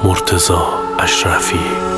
مرتضی اشرفی.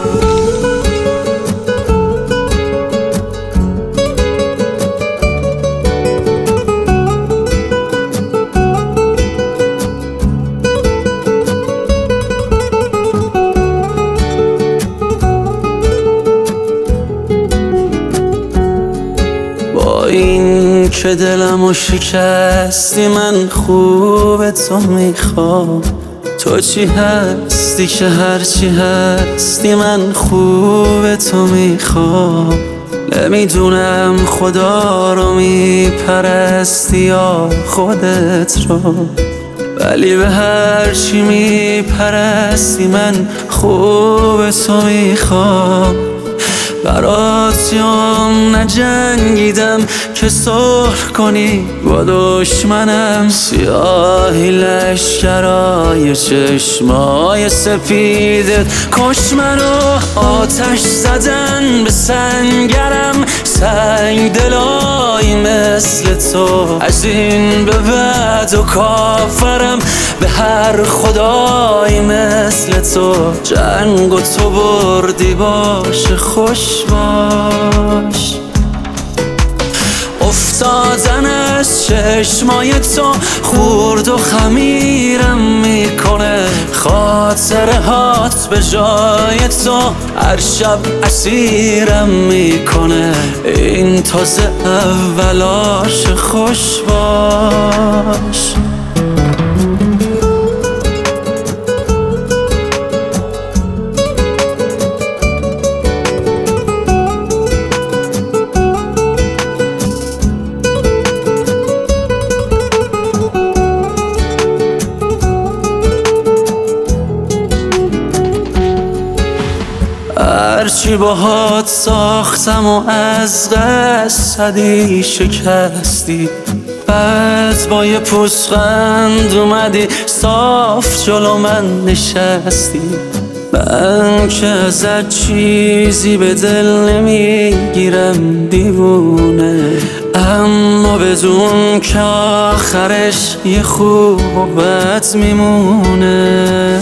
با این که دلمو شکستی من خوب تو میخوام، تو چی هستی که هرچی هستی من خوب تو میخوام. نمیدونم خدا رو میپرستی یا خودت رو، ولی به هرچی میپرستی من خوب تو میخوام. برات یام نجنگیدم که صلح کنی با دشمنم، سیاهی لشکرای چشمای سپیدت کش منو. آتش زدن به سنگرم سنگ دلایی مثل تو، از این به بعد و کافرم به هر خدایی مثل تو. جنگ و تو بردی باشه خوش باش. افتادن از چشمای تو خورد و خمیرم میکنه، خاطره هات به جای تو هر شب اسیرم میکنه. این تازه اولاش خوش باش. هرچی باهات ساختم و از قصدی شکستی، بعد با یه پوزخند اومدی صاف جلو من نشستی. من که ازت چیزی به دل نمیگیرم دیوونه، اما بدون که آخرش یه خوب و بد میمونه.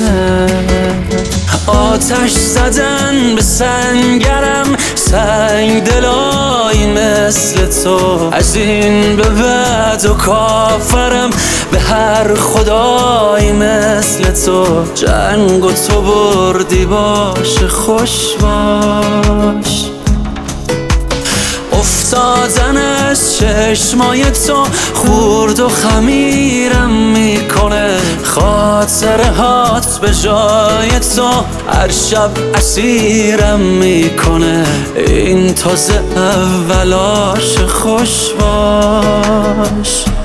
آتش زدن به سنگرم سنگ دلایی مثل تو، از این به بعد و کافرم به هر خدایی مثل تو. جنگ و تو بردی باشه خوش باش. افتادن از چشمای تو خورد و خمیرم میکنه، خاطره هات به جای تو هر شب اسیرم میکنه. این تازه اولاش خوش باش.